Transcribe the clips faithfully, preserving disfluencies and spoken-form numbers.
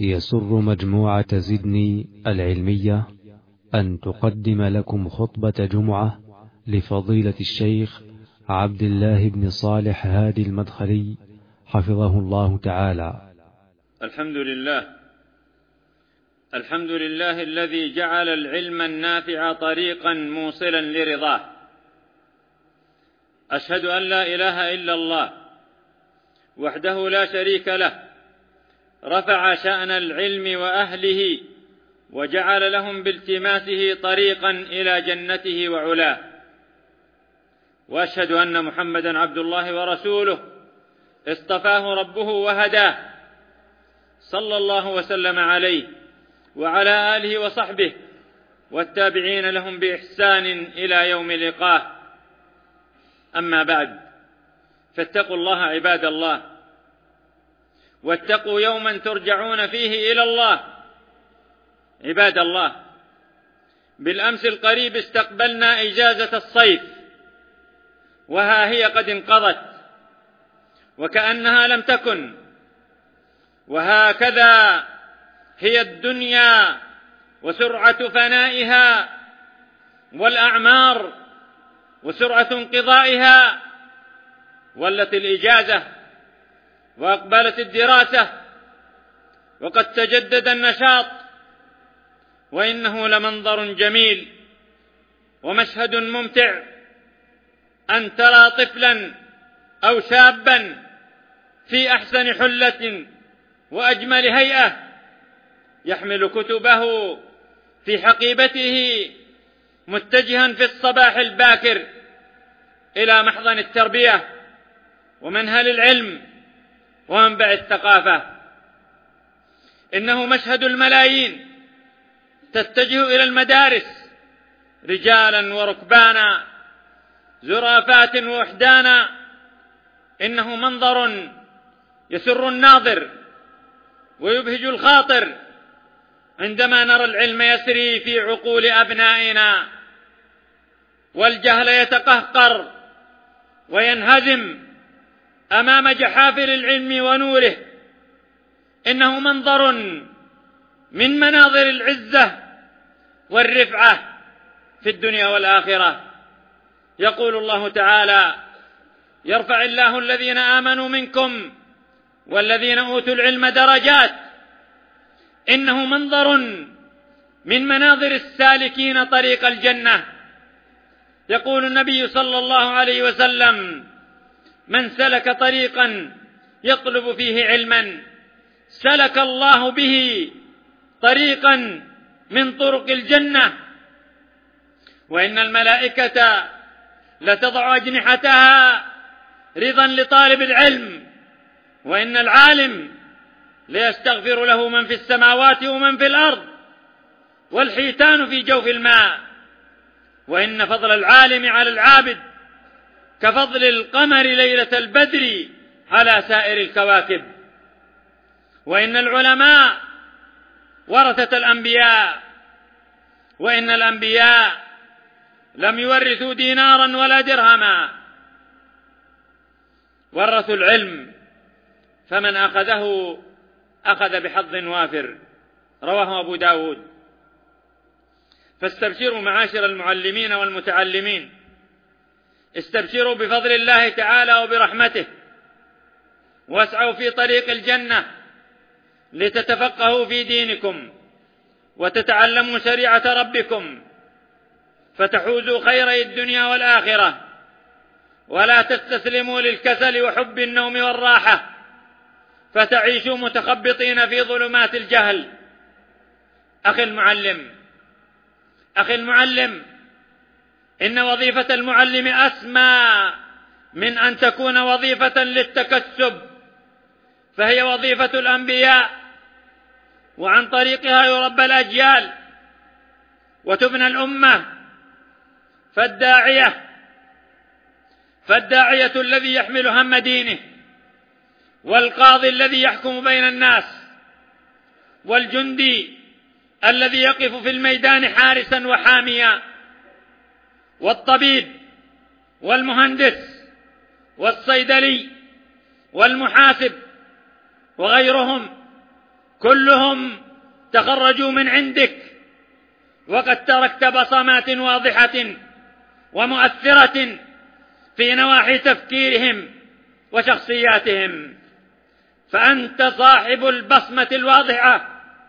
يسر مجموعة زدني العلمية أن تقدم لكم خطبة جمعة لفضيلة الشيخ عبد الله بن صالح هادي المدخلي حفظه الله تعالى. الحمد لله الحمد لله الذي جعل العلم النافع طريقا موصلا لرضاه. أشهد أن لا إله إلا الله وحده لا شريك له، رفع شأن العلم وأهله وجعل لهم بالتماسه طريقا إلى جنته وعلاه. وأشهد أن محمدا عبد الله ورسوله اصطفاه ربه وهداه، صلى الله وسلم عليه وعلى آله وصحبه والتابعين لهم بإحسان إلى يوم لقاه. أما بعد، فاتقوا الله عباد الله، واتقوا يوما ترجعون فيه إلى الله. عباد الله، بالأمس القريب استقبلنا إجازة الصيف، وها هي قد انقضت وكأنها لم تكن. وهكذا هي الدنيا وسرعة فنائها، والأعمار وسرعة انقضائها. ولت الإجازة وأقبلت الدراسة، وقد تجدد النشاط، وإنه لمنظر جميل ومشهد ممتع أن ترى طفلا أو شابا في أحسن حلة وأجمل هيئة يحمل كتبه في حقيبته متجها في الصباح الباكر إلى محضن التربية ومنهل العلم ومنبع الثقافة. إنه مشهد الملايين تتجه إلى المدارس رجالا وركبانا، زرافات ووحدانا. إنه منظر يسر الناظر ويبهج الخاطر عندما نرى العلم يسري في عقول أبنائنا، والجهل يتقهقر وينهزم أمام جحافل العلم ونوره. إنه منظر من مناظر العزة والرفعة في الدنيا والآخرة. يقول الله تعالى: يرفع الله الذين آمنوا منكم والذين أوتوا العلم درجات. إنه منظر من مناظر السالكين طريق الجنة. يقول النبي صلى الله عليه وسلم: من سلك طريقا يطلب فيه علما سلك الله به طريقا من طرق الجنة. وإن الملائكة لتضع أجنحتها رضا لطالب العلم، وإن العالم ليستغفر له من في السماوات ومن في الأرض والحيتان في جوف الماء. وإن فضل العالم على العابد كفضل القمر ليلة البدر على سائر الكواكب. وإن العلماء ورثة الأنبياء، وإن الأنبياء لم يورثوا دينارا ولا درهما، ورثوا العلم، فمن أخذه أخذ بحظ وافر. رواه أبو داود. فاستبشروا معاشر المعلمين والمتعلمين، استبشروا بفضل الله تعالى وبرحمته، واسعوا في طريق الجنة لتتفقهوا في دينكم وتتعلموا شريعة ربكم، فتحوزوا خيري الدنيا والآخرة، ولا تستسلموا للكسل وحب النوم والراحة، فتعيشوا متخبطين في ظلمات الجهل. أخي المعلم أخي المعلم إن وظيفة المعلم أسمى من أن تكون وظيفة للتكسب، فهي وظيفة الأنبياء، وعن طريقها يربى الأجيال وتبنى الأمة. فالداعية فالداعية الذي يحمل هم دينه، والقاضي الذي يحكم بين الناس، والجندي الذي يقف في الميدان حارسا وحاميا، والطبيب والمهندس والصيدلي والمحاسب وغيرهم، كلهم تخرجوا من عندك، وقد تركت بصمات واضحة ومؤثرة في نواحي تفكيرهم وشخصياتهم، فأنت صاحب البصمة الواضحة،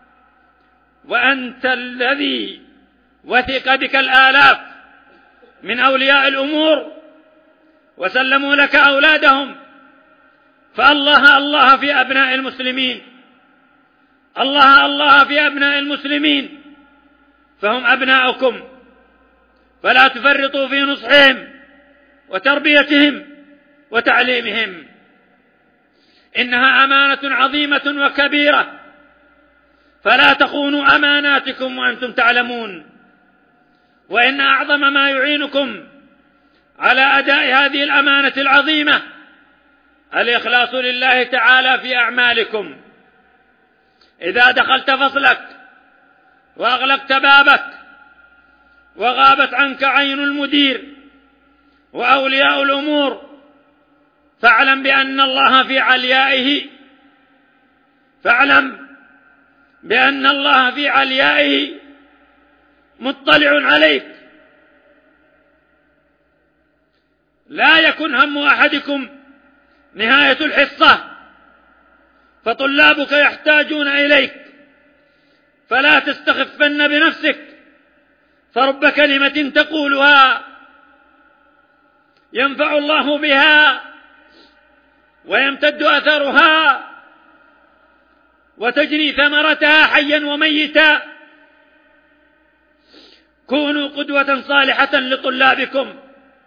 وأنت الذي وثق بك الآلاف من أولياء الأمور وسلموا لك أولادهم، فالله الله في أبناء المسلمين، الله الله في أبناء المسلمين، فهم أبناؤكم، فلا تفرطوا في نصحهم وتربيتهم وتعليمهم، إنها أمانة عظيمة وكبيرة، فلا تخونوا أماناتكم وأنتم تعلمون. وإن أعظم ما يعينكم على أداء هذه الأمانة العظيمة الإخلاص لله تعالى في أعمالكم. إذا دخلت فصلك وأغلقت بابك وغابت عنك عين المدير وأولياء الأمور، فاعلم بأن الله في عليائه فاعلم بأن الله في عليائه مطلع عليك. لا يكن هم أحدكم نهاية الحصة، فطلابك يحتاجون إليك، فلا تستخفن بنفسك، فرب كلمة تقولها ينفع الله بها ويمتد أثرها وتجني ثمرتها حيا وميتا. كونوا قدوة صالحة لطلابكم،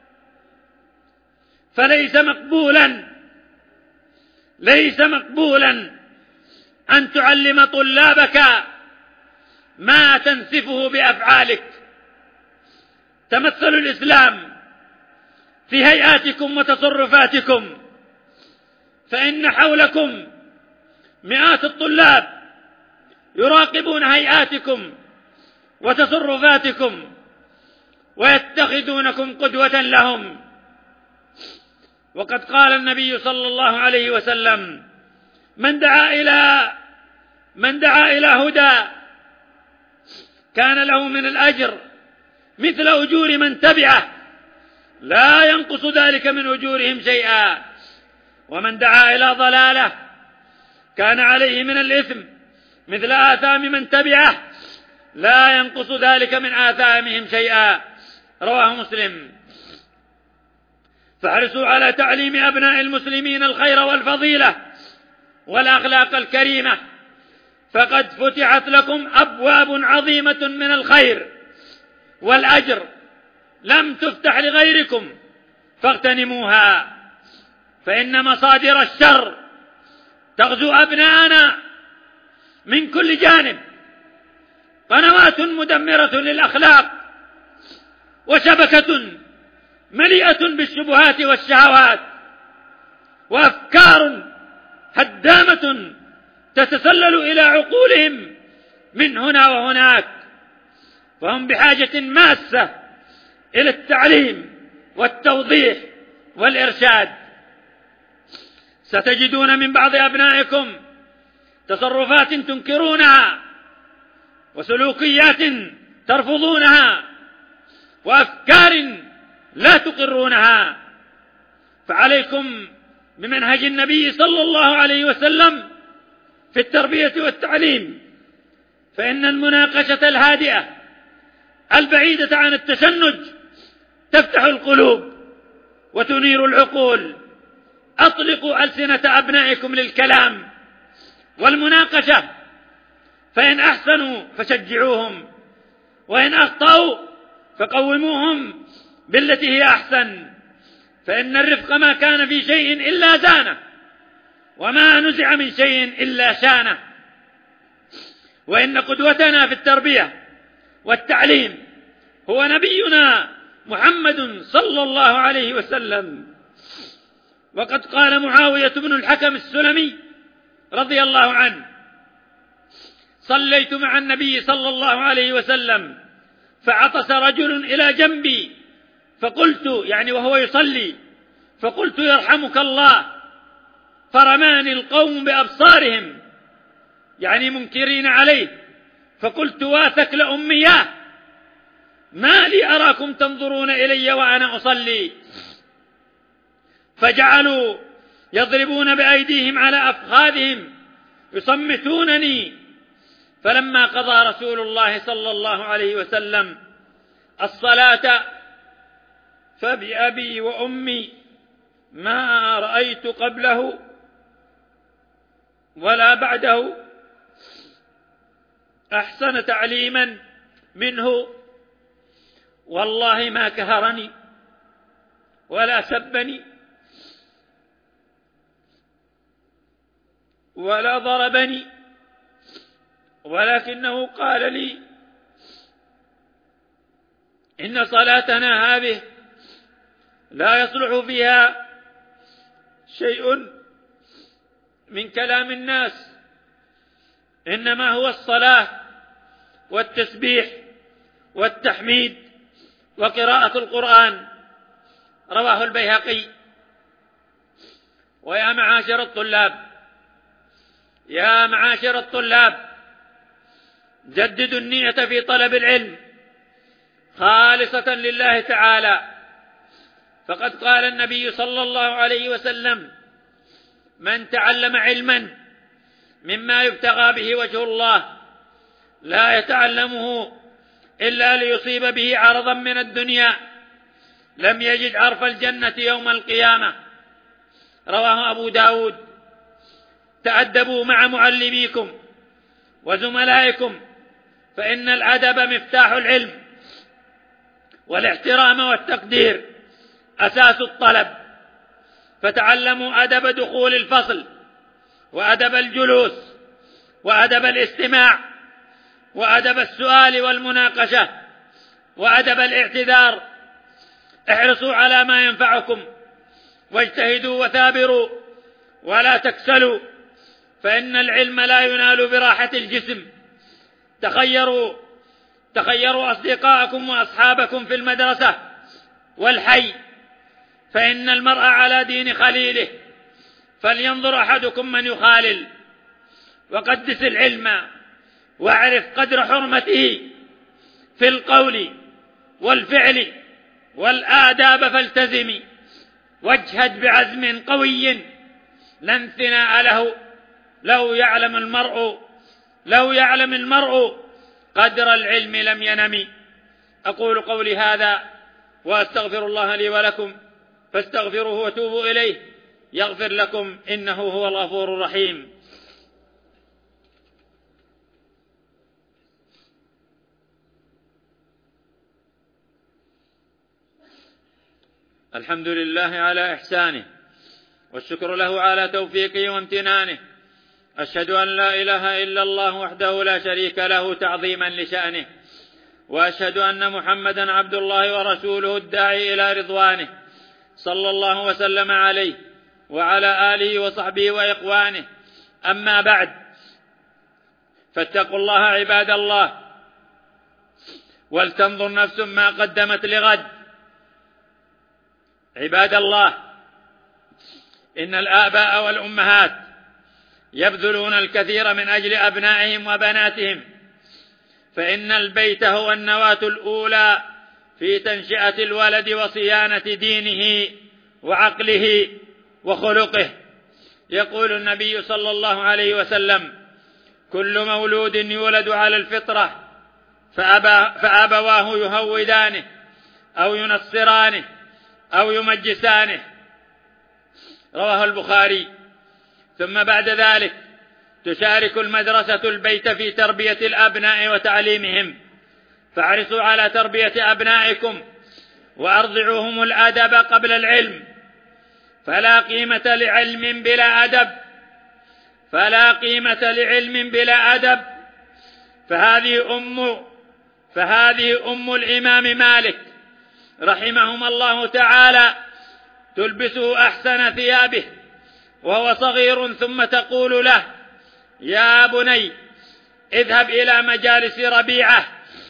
فليس مقبولا ليس مقبولا أن تعلم طلابك ما تنسفه بأفعالك. تمثلوا الإسلام في هيئاتكم وتصرفاتكم، فإن حولكم مئات الطلاب يراقبون هيئاتكم وتصرفاتكم ويتخذونكم قدوة لهم. وقد قال النبي صلى الله عليه وسلم: من دعا إلى من دعا إلى هدى كان له من الأجر مثل أجور من تبعه، لا ينقص ذلك من أجورهم شيئا، ومن دعا إلى ضلالة كان عليه من الإثم مثل آثام من تبعه، لا ينقص ذلك من آثامهم شيئا. رواه مسلم. فاحرصوا على تعليم أبناء المسلمين الخير والفضيلة والأخلاق الكريمة، فقد فتحت لكم أبواب عظيمة من الخير والأجر لم تفتح لغيركم، فاغتنموها، فإن مصادر الشر تغزو أبناءنا من كل جانب، قنوات مدمرة للأخلاق وشبكة مليئة بالشبهات والشهوات وأفكار هدامة تتسلل إلى عقولهم من هنا وهناك، فهم بحاجة ماسة إلى التعليم والتوضيح والإرشاد. ستجدون من بعض أبنائكم تصرفات تنكرونها وسلوكيات ترفضونها وأفكار لا تقرونها، فعليكم بمنهج النبي صلى الله عليه وسلم في التربية والتعليم، فإن المناقشة الهادئة البعيدة عن التشنج تفتح القلوب وتنير العقول. أطلقوا ألسنة أبنائكم للكلام والمناقشة، فإن أحسنوا فشجعوهم، وإن أخطأوا فقوموهم بالتي هي أحسن، فإن الرفق ما كان في شيء إلا زانه، وما نزع من شيء إلا شانه. وإن قدوتنا في التربية والتعليم هو نبينا محمد صلى الله عليه وسلم. وقد قال معاوية بن الحكم السلمي رضي الله عنه: صليت مع النبي صلى الله عليه وسلم فعطس رجل إلى جنبي، فقلت يعني وهو يصلي فقلت: يرحمك الله، فرماني القوم بأبصارهم يعني منكرين عليه، فقلت واثك أمياه، ما لي أراكم تنظرون إلي وأنا أصلي. فجعلوا يضربون بأيديهم على أفخاذهم يصمتونني. فلما قضى رسول الله صلى الله عليه وسلم الصلاة فبأبي وأمي ما رأيت قبله ولا بعده أحسن تعليما منه، والله ما كهرني ولا سبني ولا ضربني، ولكنه قال لي إن صلاتنا هذه لا يصلح فيها شيء من كلام الناس، إنما هو الصلاة والتسبيح والتحميد وقراءة القرآن. رواه البيهقي. ويا معاشر الطلاب يا معاشر الطلاب جددوا النية في طلب العلم خالصة لله تعالى، فقد قال النبي صلى الله عليه وسلم: من تعلم علما مما يبتغى به وجه الله لا يتعلمه إلا ليصيب به عرضا من الدنيا لم يجد عرف الجنة يوم القيامة. رواه أبو داود. تأدبوا مع معلميكم وزملائكم، فإن الأدب مفتاح العلم، والاحترام والتقدير أساس الطلب. فتعلموا أدب دخول الفصل، وأدب الجلوس، وأدب الاستماع، وأدب السؤال والمناقشة، وأدب الاعتذار. احرصوا على ما ينفعكم، واجتهدوا وثابروا ولا تكسلوا، فإن العلم لا ينال براحة الجسم. تخيروا تخيروا أصدقاءكم وأصحابكم في المدرسة والحي، فإن المرء على دين خليله، فلينظر أحدكم من يخالل. وقدس العلم واعرف قدر حرمته في القول والفعل والآداب، فالتزمي واجهد بعزم قوي لا انثناء له. لو يعلم المرء لو يعلم المرء قدر العلم لم ينم. أقول قولي هذا وأستغفر الله لي ولكم، فاستغفروه وتوبوا إليه يغفر لكم، إنه هو الغفور الرحيم. الحمد لله على إحسانه، والشكر له على توفيقه وامتنانه. أشهد أن لا إله إلا الله وحده لا شريك له تعظيما لشأنه، وأشهد أن محمدا عبد الله ورسوله الداعي إلى رضوانه، صلى الله وسلم عليه وعلى آله وصحبه وإخوانه. أما بعد، فاتقوا الله عباد الله، ولتنظر نفس ما قدمت لغد. عباد الله، إن الآباء والأمهات يبذلون الكثير من أجل أبنائهم وبناتهم، فإن البيت هو النواة الأولى في تنشئة الولد وصيانة دينه وعقله وخلقه. يقول النبي صلى الله عليه وسلم: كل مولود يولد على الفطرة فأبا فأبواه يهودانه أو ينصرانه أو يمجسانه. رواه البخاري. ثم بعد ذلك تشارك المدرسة البيت في تربية الأبناء وتعليمهم، فاحرصوا على تربية أبنائكم وأرضعوهم الأدب قبل العلم، فلا قيمة لعلم بلا أدب فلا قيمة لعلم بلا أدب فهذه أم فهذه أم الإمام مالك رحمهم الله تعالى، تلبسه أحسن ثيابه وهو صغير، ثم تقول له: يا بني اذهب إلى مجالس ربيعة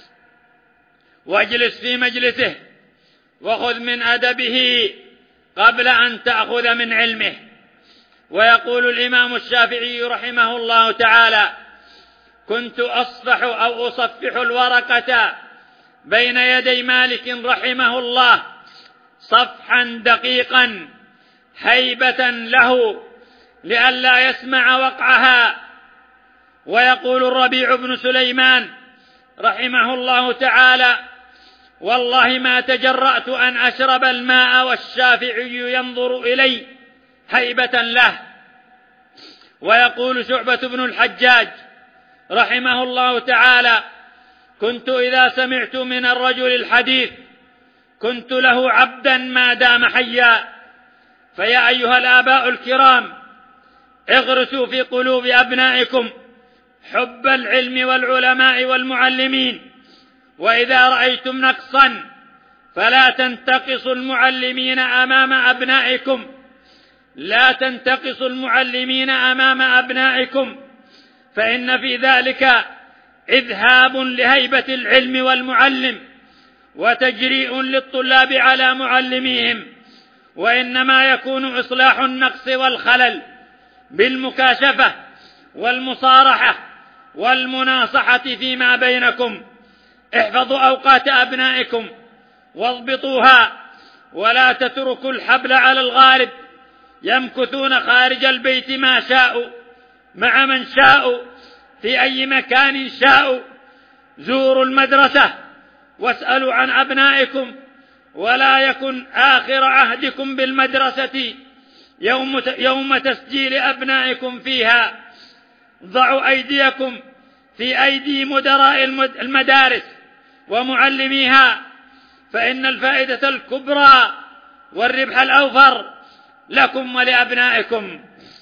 واجلس في مجلسه وخذ من أدبه قبل أن تأخذ من علمه. ويقول الإمام الشافعي رحمه الله تعالى: كنت أصفح أو أصفح الورقة بين يدي مالك رحمه الله صفحا دقيقا هيبة له لئلا يسمع وقعها. ويقول الربيع بن سليمان رحمه الله تعالى: والله ما تجرأت أن أشرب الماء والشافعي ينظر إلي هيبة له. ويقول شعبة بن الحجاج رحمه الله تعالى: كنت إذا سمعت من الرجل الحديث كنت له عبدا ما دام حيا. فيا أيها الآباء الكرام، اغرسوا في قلوب أبنائكم حب العلم والعلماء والمعلمين، وإذا رأيتم نقصا فلا تنتقصوا المعلمين أمام أبنائكم، لا تنتقصوا المعلمين أمام أبنائكم، فإن في ذلك إذهاب لهيبة العلم والمعلم وتجريء للطلاب على معلميهم. وإنما يكون إصلاح النقص والخلل بالمكاشفة والمصارحة والمناصحة فيما بينكم. احفظوا أوقات أبنائكم واضبطوها، ولا تتركوا الحبل على الغارب يمكثون خارج البيت ما شاءوا مع من شاءوا في أي مكان شاءوا. زوروا المدرسة واسألوا عن أبنائكم، ولا يكن آخر عهدكم بالمدرسة يوم يوم تسجيل أبنائكم فيها. ضعوا أيديكم في أيدي مدراء المدارس ومعلميها، فإن الفائدة الكبرى والربح الأوفر لكم ولأبنائكم.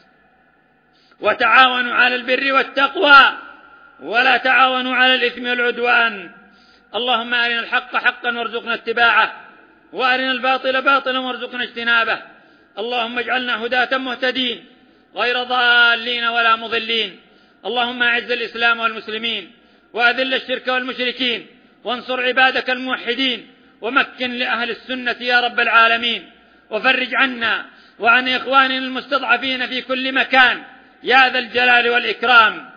وتعاونوا على البر والتقوى ولا تعاونوا على الإثم والعدوان. اللهم أرنا الحق حقا وارزقنا اتباعه، وأرنا الباطل باطلا وارزقنا اجتنابه. اللهم اجعلنا هداة مهتدين غير ضالين ولا مضلين. اللهم أعز الإسلام والمسلمين، وأذل الشرك والمشركين، وانصر عبادك الموحدين، ومكن لأهل السنة يا رب العالمين. وفرج عنا وعن إخواننا المستضعفين في كل مكان يا ذا الجلال والإكرام.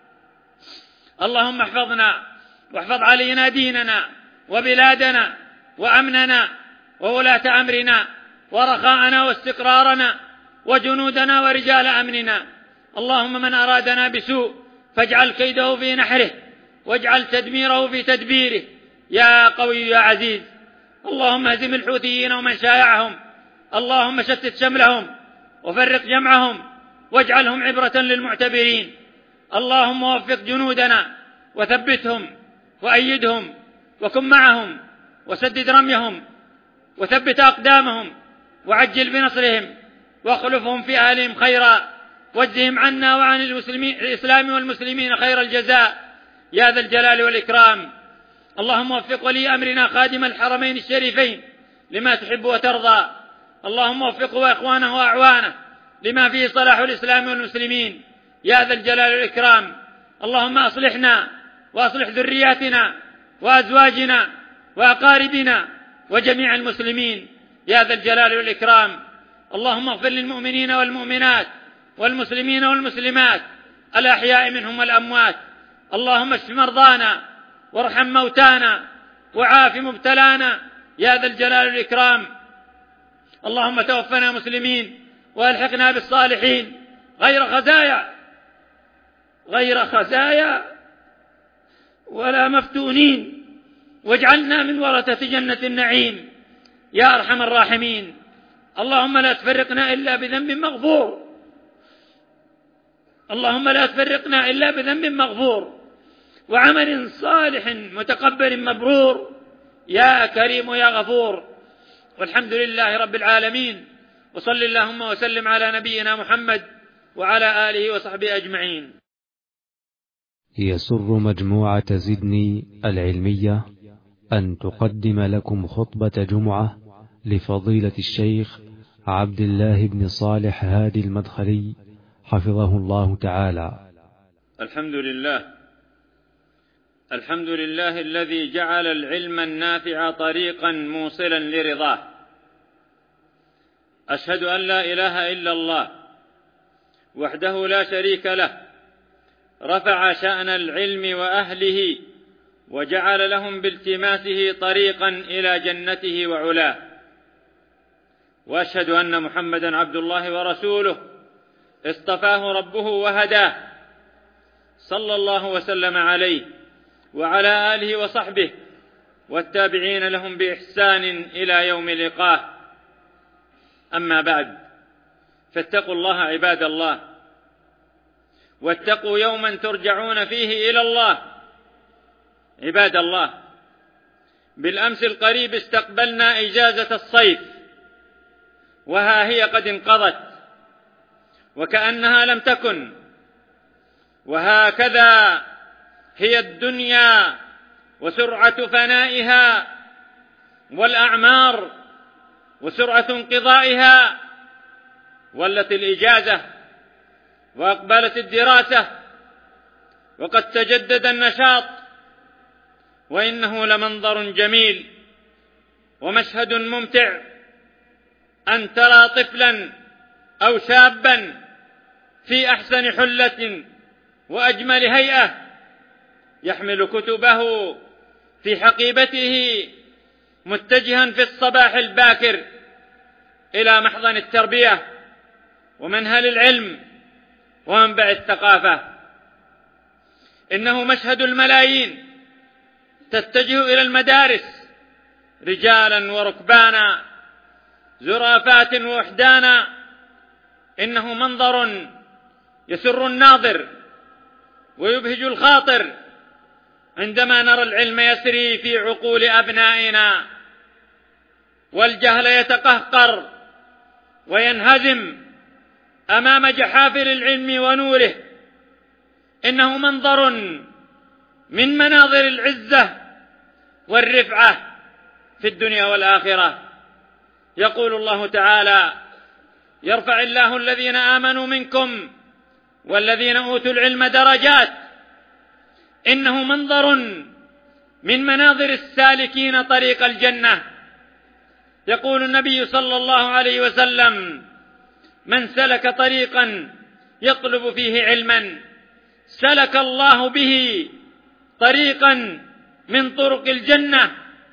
اللهم احفظنا واحفظ علينا ديننا وبلادنا وأمننا وولاة أمرنا ورخاءنا واستقرارنا وجنودنا ورجال أمننا. اللهم من أرادنا بسوء فاجعل كيده في نحره واجعل تدميره في تدبيره يا قوي يا عزيز. اللهم اهزم الحوثيين ومن شايعهم، اللهم شتت شملهم وفرق جمعهم واجعلهم عبرة للمعتبرين. اللهم وفق جنودنا وثبتهم وأيدهم وكن معهم وسدد رميهم وثبت أقدامهم وعجل بنصرهم واخلفهم في أهلهم خيرا، واجزهم عنا وعن المسلمين الإسلام والمسلمين خير الجزاء يا ذا الجلال والإكرام. اللهم وفق ولي أمرنا خادم الحرمين الشريفين لما تحب وترضى. اللهم وفقه وإخوانه وأعوانه لما فيه صلاح الإسلام والمسلمين يا ذا الجلال والإكرام. اللهم أصلحنا وأصلح ذرياتنا وأزواجنا وأقاربنا وجميع المسلمين يا ذا الجلال والإكرام. اللهم اغفر للمؤمنين والمؤمنات والمسلمين والمسلمات الأحياء منهم والأموات. اللهم اشف مرضانا وارحم موتانا وعاف مبتلانا يا ذا الجلال والإكرام. اللهم توفنا مسلمين والحقنا بالصالحين غير خزايا غير خزايا ولا مفتونين، واجعلنا من ورثة جنة النعيم يا أرحم الراحمين. اللهم لا تفرقنا إلا بذنب مغفور، اللهم لا تفرقنا إلا بذنب مغفور وعمل صالح متقبل مبرور يا كريم يا غفور. والحمد لله رب العالمين، وصل اللهم وسلم على نبينا محمد وعلى آله وصحبه أجمعين. يسر مجموعة زدني العلمية أن تقدم لكم خطبة جمعة لفضيلة الشيخ عبد الله بن صالح هادي المدخلي حفظه الله تعالى. الحمد لله الحمد لله الذي جعل العلم النافع طريقا موصلا لرضاه. أشهد أن لا إله إلا الله وحده لا شريك له، رفع شأن العلم وأهله وجعل لهم بالتماسه طريقا إلى جنته وعلاه. وأشهد أن محمدا عبد الله ورسوله اصطفاه ربه وهداه، صلى الله وسلم عليه وعلى آله وصحبه والتابعين لهم بإحسان إلى يوم لقاه. أما بعد، فاتقوا الله عباد الله، واتقوا يوما ترجعون فيه إلى الله. عباد الله، بالأمس القريب استقبلنا إجازة الصيف، وها هي قد انقضت وكأنها لم تكن. وهكذا هي الدنيا وسرعة فنائها، والأعمار وسرعة انقضائها. ولت الإجازة وأقبلت الدراسة، وقد تجدد النشاط، وإنه لمنظر جميل ومشهد ممتع أن ترى طفلا أو شابا في أحسن حلة وأجمل هيئة يحمل كتبه في حقيبته، متجها في الصباح الباكر إلى محضن التربية ومنهل العلم ومنبع الثقافة. إنه مشهد الملايين تتجه إلى المدارس رجالا وركبانا، زرافات ووحدانا. إنه منظر يسر الناظر ويبهج الخاطر عندما نرى العلم يسري في عقول أبنائنا، والجهل يتقهقر وينهزم أمام جحافل العلم ونوره. إنه منظر من مناظر العزة والرفعة في الدنيا والآخرة. يقول الله تعالى: يرفع الله الذين آمنوا منكم والذين أوتوا العلم درجات. إنه منظر من مناظر السالكين طريق الجنة. يقول النبي صلى الله عليه وسلم: من سلك طريقا يطلب فيه علما سلك الله به طريقا من طرق الجنة.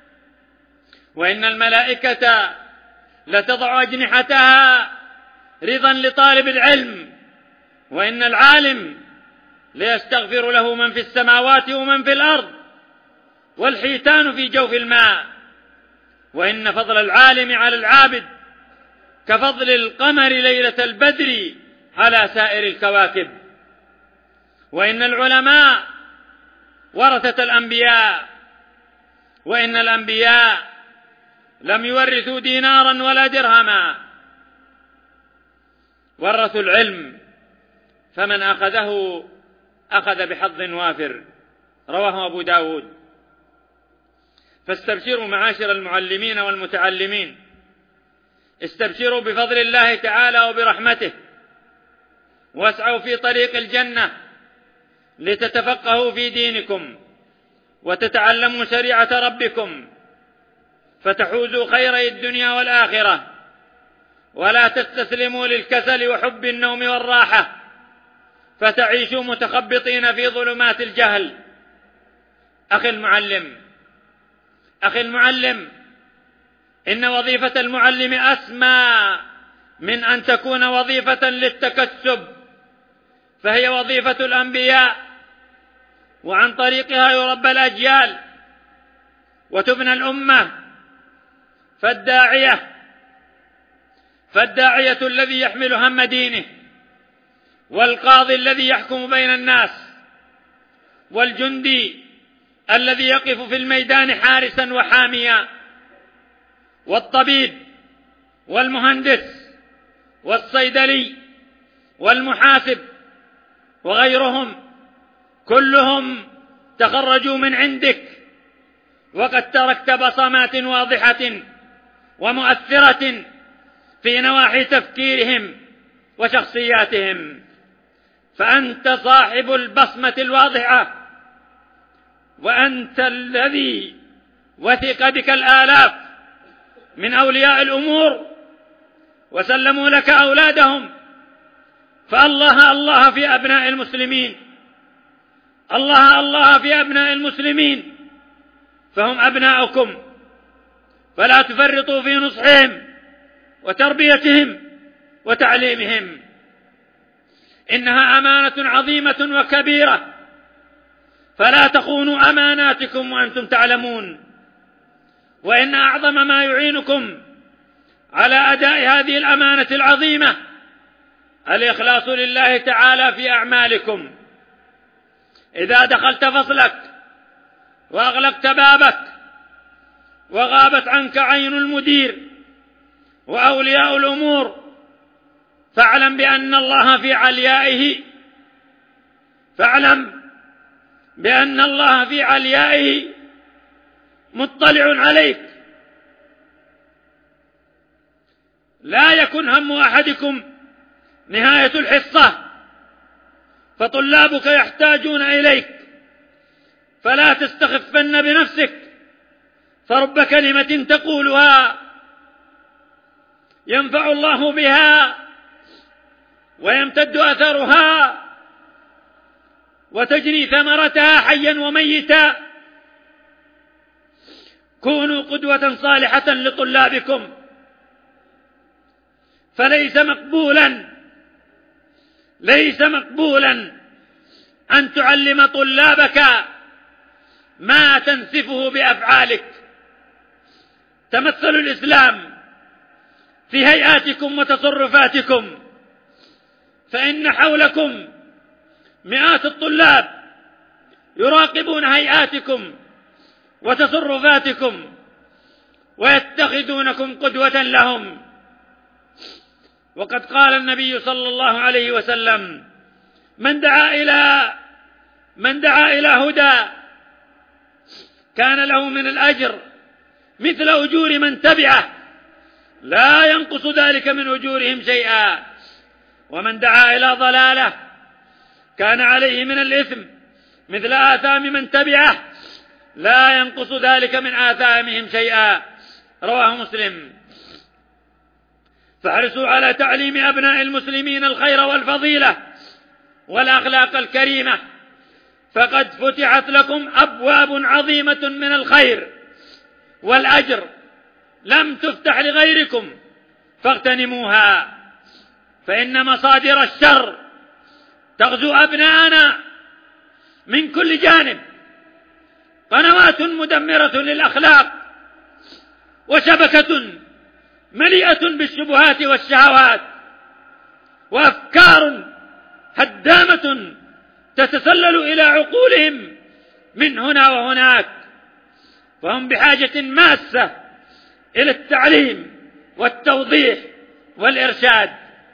وإن الملائكة لتضع أجنحتها رضا لطالب العلم، وإن العالم ليستغفر له من في السماوات ومن في الأرض والحيتان في جوف الماء. وإن فضل العالم على العابد كفضل القمر ليلة البدر على سائر الكواكب. وإن العلماء ورثة الأنبياء، وإن الأنبياء لم يورثوا دينارا ولا درهما، ورثوا العلم، فمن أخذه أخذ بحظ وافر. رواه أبو داود. فاستبشروا معاشر المعلمين والمتعلمين، استبشروا بفضل الله تعالى وبرحمته، واسعوا في طريق الجنة لتتفقهوا في دينكم وتتعلموا شريعة ربكم، فتحوزوا خيري الدنيا والآخرة، ولا تستسلموا للكسل وحب النوم والراحة، فتعيشوا متخبطين في ظلمات الجهل. أخي المعلم، أخي المعلم، إن وظيفة المعلم أسمى من أن تكون وظيفة للتكسب، فهي وظيفة الأنبياء، وعن طريقها يربى الأجيال وتبنى الأمة. فالداعية فالداعية الذي يحمل هم دينه، والقاضي الذي يحكم بين الناس، والجندي الذي يقف في الميدان حارسا وحاميا، والطبيب والمهندس والصيدلي والمحاسب وغيرهم، كلهم تخرجوا من عندك، وقد تركت بصمات واضحة ومؤثرة في نواحي تفكيرهم وشخصياتهم. فأنت صاحب البصمة الواضحة، وأنت الذي وثق بك الآلاف من أولياء الأمور وسلموا لك أولادهم. فالله الله في أبناء المسلمين، الله الله في أبناء المسلمين، فهم أبناؤكم، فلا تفرطوا في نصحهم وتربيتهم وتعليمهم، إنها أمانة عظيمة وكبيرة، فلا تخونوا أماناتكم وأنتم تعلمون. وإن أعظم ما يعينكم على أداء هذه الأمانة العظيمة الإخلاص لله تعالى في أعمالكم. إذا دخلت فصلك وأغلقت بابك وغابت عنك عين المدير وأولياء الأمور، فاعلم بأن الله في عليائه فاعلم بأن الله في عليائه مطلع عليك. لا يكن هم أحدكم نهاية الحصة، فطلابك يحتاجون إليك، فلا تستخفن بنفسك، فرب كلمة تقولها ينفع الله بها ويمتد أثرها وتجني ثمرتها حيا وميتا. كونوا قدوة صالحة لطلابكم، فليس مقبولا ليس مقبولا أن تعلم طلابك ما تنسفه بأفعالك. تمثلوا الإسلام في هيئاتكم وتصرفاتكم، فإن حولكم مئات الطلاب يراقبون هيئاتكم وتصرفاتكم ويتخذونكم قدوة لهم. وقد قال النبي صلى الله عليه وسلم: من دعا إلى من دعا إلى هدى كان له من الأجر مثل أجور من تبعه لا ينقص ذلك من أجورهم شيئا، ومن دعا إلى ضلالة كان عليه من الإثم مثل آثام من تبعه لا ينقص ذلك من آثامهم شيئا. رواه مسلم. فاحرصوا على تعليم أبناء المسلمين الخير والفضيلة والأخلاق الكريمة، فقد فتحت لكم أبواب عظيمة من الخير والأجر لم تفتح لغيركم، فاغتنموها، فإن مصادر الشر تغزو أبناءنا من كل جانب، قنوات مدمرة للأخلاق وشبكة مليئة بالشبهات والشهوات وأفكار هدامة تتسلل إلى عقولهم من هنا وهناك، فهم بحاجة ماسة إلى التعليم والتوضيح والإرشاد.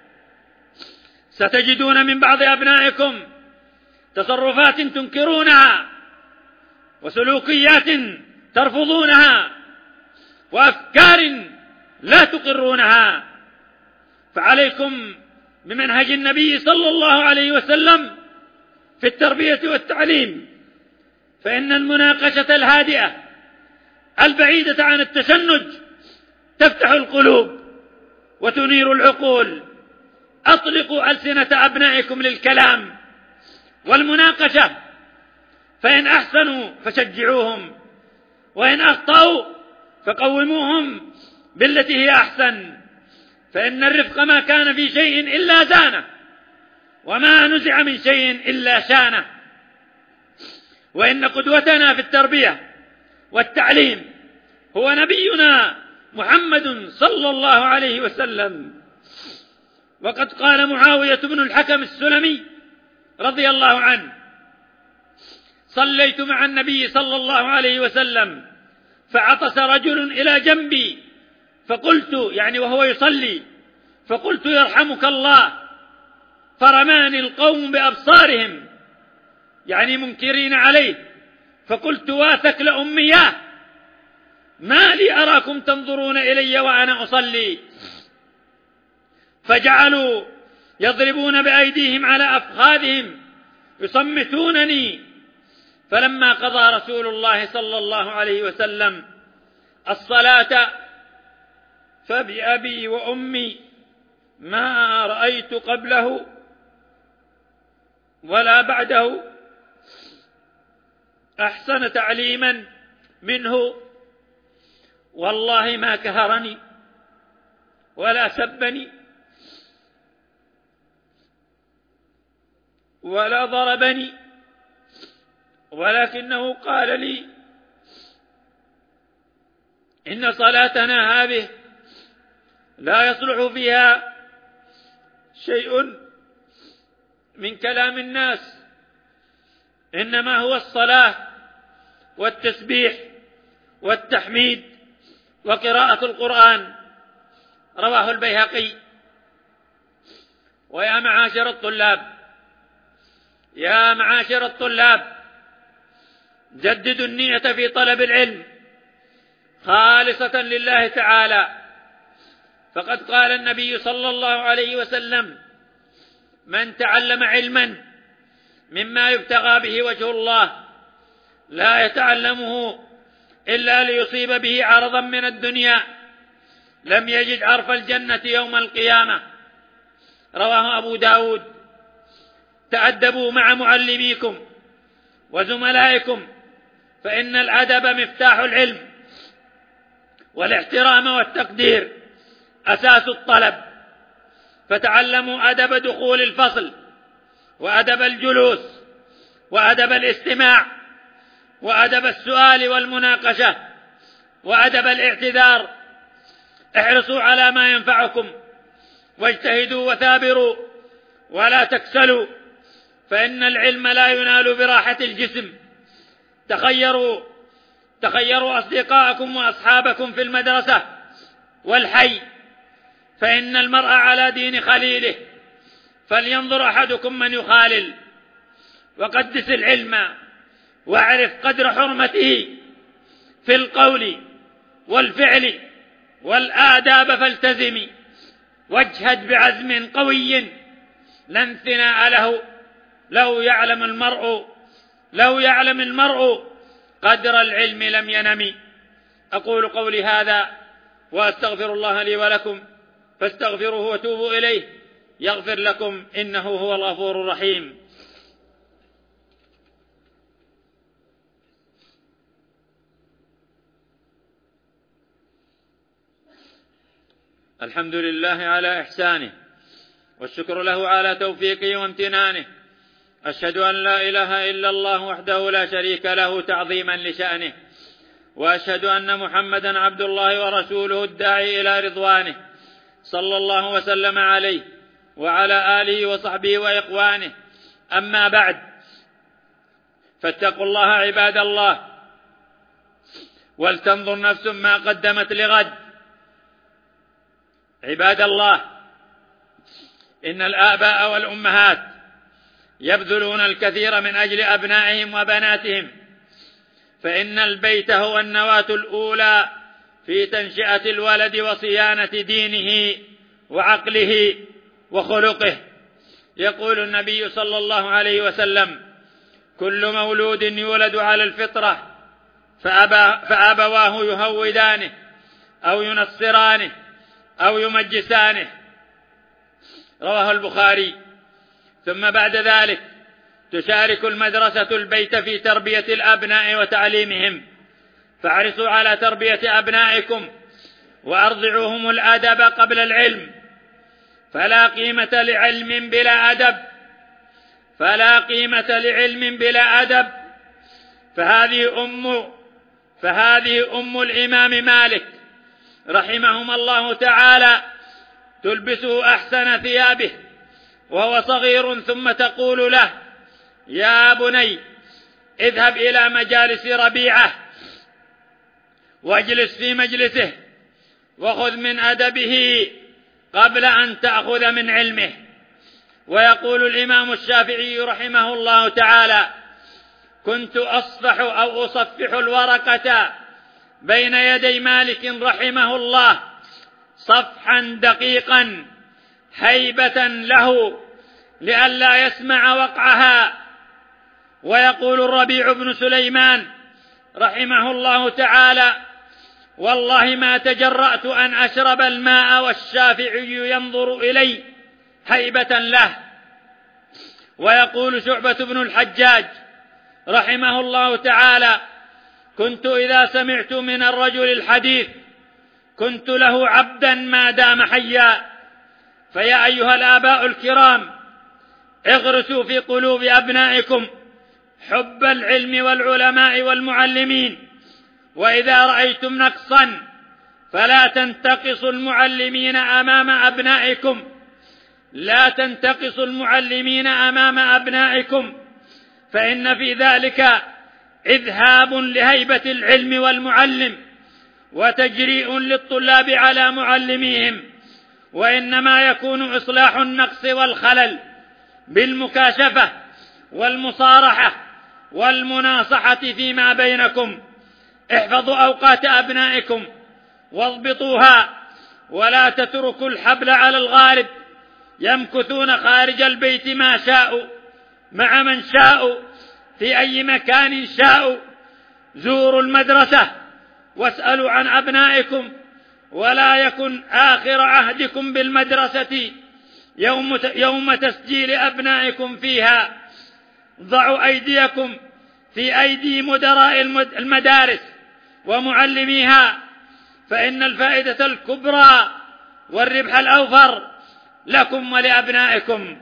ستجدون من بعض أبنائكم تصرفات تنكرونها وسلوكيات ترفضونها وأفكار لا تقرونها، فعليكم بمنهج النبي صلى الله عليه وسلم في التربية والتعليم، فإن المناقشة الهادئة البعيدة عن التشنج تفتح القلوب وتنير العقول. أطلقوا ألسنة أبنائكم للكلام والمناقشة، فإن أحسنوا فشجعوهم، وإن أخطأوا فقوموهم بالتي هي أحسن، فإن الرفق ما كان في شيء إلا زانه، وما نزع من شيء إلا شانه. وإن قدوتنا في التربية والتعليم هو نبينا محمد صلى الله عليه وسلم. وقد قال معاوية بن الحكم السلمي رضي الله عنه: صليت مع النبي صلى الله عليه وسلم فعطس رجل إلى جنبي، فقلت يعني وهو يصلي فقلت: يرحمك الله، فرماني القوم بأبصارهم يعني منكرين عليه، فقلت: واثك لأمياه، ما لي أراكم تنظرون إلي وأنا أصلي. فجعلوا يضربون بأيديهم على أفخاذهم يصمتونني. فلما قضى رسول الله صلى الله عليه وسلم الصلاة فبأبي وأمي ما رأيت قبله ولا بعده أحسن تعليما منه والله ما كهرني ولا سبني ولا ضربني، ولكنه قال لي: إن صلاتنا هذه لا يصلح فيها شيء من كلام الناس، إنما هو الصلاة والتسبيح والتحميد وقراءة القرآن. رواه البيهقي. ويا معاشر الطلاب يا معاشر الطلاب جددوا النية في طلب العلم خالصة لله تعالى، فقد قال النبي صلى الله عليه وسلم: من تعلم علما مما يبتغى به وجه الله لا يتعلمه إلا ليصيب به عرضا من الدنيا لم يجد عرف الجنة يوم القيامة. رواه أبو داود. تأدبوا مع معلميكم وزملائكم، فإن الأدب مفتاح العلم، والاحترام والتقدير أساس الطلب. فتعلموا أدب دخول الفصل، وأدب الجلوس، وأدب الاستماع، وأدب السؤال والمناقشة، وأدب الاعتذار. احرصوا على ما ينفعكم، واجتهدوا وثابروا ولا تكسلوا، فإن العلم لا ينال براحة الجسم. تخيروا تخيروا أصدقاءكم وأصحابكم في المدرسة والحي، فإن المرء على دين خليله، فلينظر أحدكم من يخالل. وقدس العلم واعرف قدر حرمته في القول والفعل والآداب، فالتزمي واجهد بعزم قوي لا انثناء له. لو يعلم المرء لو يعلم المرء قدر العلم لم ينم. أقول قولي هذا وأستغفر الله لي ولكم، فاستغفروه وتوبوا إليه يغفر لكم، إنه هو الغفور الرحيم. الحمد لله على إحسانه، والشكر له على توفيقه وامتنانه. أشهد أن لا إله إلا الله وحده لا شريك له تعظيما لشأنه، وأشهد أن محمدا عبد الله ورسوله الداعي إلى رضوانه، صلى الله وسلم عليه وعلى آله وصحبه وإخوانه. أما بعد، فاتقوا الله عباد الله، ولتنظر نفس ما قدمت لغد. عباد الله، إن الآباء والأمهات يبذلون الكثير من أجل أبنائهم وبناتهم، فإن البيت هو النواة الأولى في تنشئة الولد وصيانة دينه وعقله وخلقه. يقول النبي صلى الله عليه وسلم: كل مولود يولد على الفطرة فأبا فأبواه يهودانه أو ينصرانه أو يمجسانه. رواه البخاري. ثم بعد ذلك تشارك المدرسة البيت في تربية الأبناء وتعليمهم، فاحرصوا على تربية أبنائكم وأرضعوهم الأدب قبل العلم، فلا قيمة لعلم بلا أدب فلا قيمة لعلم بلا أدب فهذه أم فهذه أم الإمام مالك رحمهما الله تعالى تلبسه أحسن ثيابه وهو صغير، ثم تقول له: يا بني اذهب إلى مجالس ربيعة واجلس في مجلسه وخذ من أدبه قبل أن تأخذ من علمه. ويقول الإمام الشافعي رحمه الله تعالى: كنت أصفح أو أصفح الورقة بين يدي مالك رحمه الله صفحا دقيقا هيبة له لئلا يسمع وقعها. ويقول الربيع بن سليمان رحمه الله تعالى: والله ما تجرأت أن أشرب الماء والشافعي ينظر إلي هيبة له. ويقول شعبة بن الحجاج رحمه الله تعالى: كنت إذا سمعت من الرجل الحديث كنت له عبدا ما دام حيا. فيا أيها الآباء الكرام، اغرسوا في قلوب أبنائكم حب العلم والعلماء والمعلمين، وإذا رأيتم نقصا فلا تنتقصوا المعلمين أمام أبنائكم، لا تنتقصوا المعلمين أمام أبنائكم، فإن في ذلك إذهاب لهيبة العلم والمعلم وتجريء للطلاب على معلميهم، وإنما يكون إصلاح النقص والخلل بالمكاشفة والمصارحة والمناصحة فيما بينكم. احفظوا أوقات أبنائكم واضبطوها، ولا تتركوا الحبل على الغارب، يمكثون خارج البيت ما شاءوا مع من شاءوا في أي مكان شاءوا. زوروا المدرسة واسألوا عن أبنائكم، ولا يكن آخر عهدكم بالمدرسة يوم يوم تسجيل أبنائكم فيها. ضعوا أيديكم في أيدي مدراء المدارس ومعلميها، فإن الفائدة الكبرى والربح الأوفر لكم ولأبنائكم.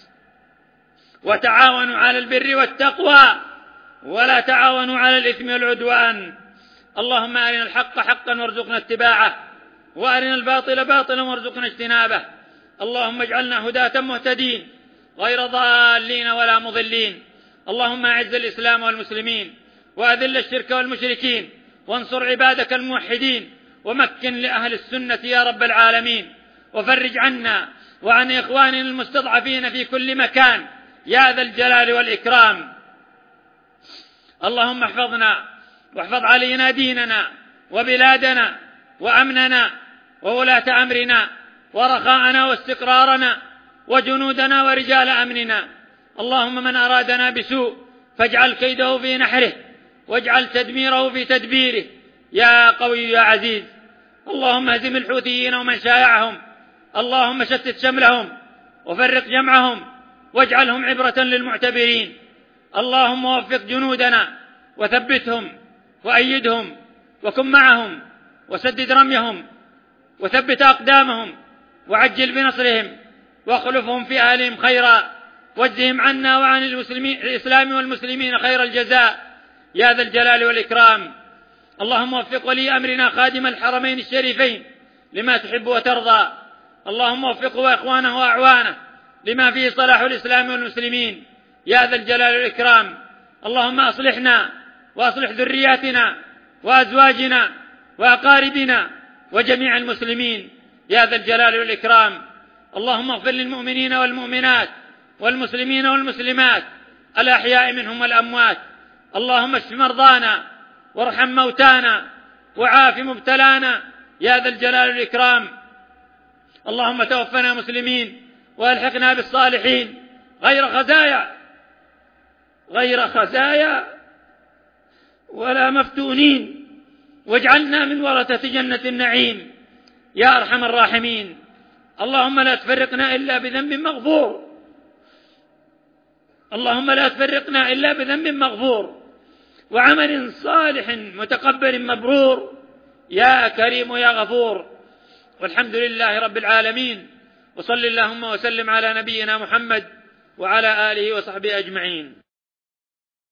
وتعاونوا على البر والتقوى ولا تعاونوا على الإثم والعدوان. اللهم أرنا الحق حقا وارزقنا اتباعه، وأرنا الباطل باطلا وارزقنا اجتنابه. اللهم اجعلنا هداة مهتدين غير ضالين ولا مضلين. اللهم أعز الإسلام والمسلمين، وأذل الشرك والمشركين، وانصر عبادك الموحدين، ومكن لأهل السنة يا رب العالمين، وفرج عنا وعن إخواننا المستضعفين في كل مكان يا ذا الجلال والإكرام. اللهم احفظنا واحفظ علينا ديننا وبلادنا وأمننا وولاة أمرنا ورخاءنا واستقرارنا وجنودنا ورجال أمننا. اللهم من أرادنا بسوء فاجعل كيده في نحره واجعل تدميره في تدبيره يا قوي يا عزيز. اللهم اهزم الحوثيين ومن شايعهم، اللهم شتت شملهم وفرق جمعهم واجعلهم عبرة للمعتبرين. اللهم وفق جنودنا وثبتهم وأيدهم وكن معهم وسدد رميهم وثبت أقدامهم وعجل بنصرهم واخلفهم في أهلهم خيرا، واجزهم عنا وعن المسلمين الإسلام والمسلمين خير الجزاء يا ذا الجلال والإكرام. اللهم وفق ولي أمرنا خادم الحرمين الشريفين لما تحب وترضى. اللهم وفقه وإخوانه وأعوانه لما فيه صلاح الإسلام والمسلمين يا ذا الجلال والإكرام. اللهم أصلحنا وأصلح ذرياتنا وأزواجنا وأقاربنا وجميع المسلمين يا ذا الجلال والإكرام. اللهم اغفر للمؤمنين والمؤمنات والمسلمين والمسلمات الأحياء منهم والأموات. اللهم اشف مرضانا وارحم موتانا وعاف مبتلانا يا ذا الجلال والإكرام. اللهم توفنا مسلمين والحقنا بالصالحين غير خزايا غير خزايا ولا مفتونين، واجعلنا من ورثة جنة النعيم يا أرحم الراحمين. اللهم لا تفرقنا إلا بذنب مغفور، اللهم لا تفرقنا إلا بذنب مغفور وعمل صالح متقبل مبرور يا كريم يا غفور. والحمد لله رب العالمين، وصل اللهم وسلم على نبينا محمد وعلى آله وصحبه أجمعين.